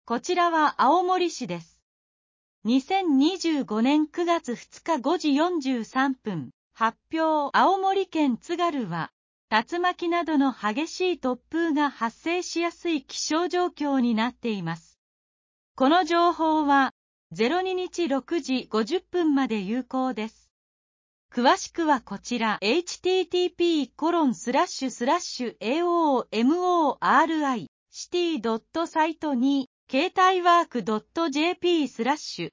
こちらは青森市です。2025年9月2日5時43分、発表。青森県津軽は、竜巻などの激しい突風が発生しやすい気象状況になっています。この情報は、02日6時50分まで有効です。詳しくはこちら、http://aomori.city.site2 携帯ワーク .jp/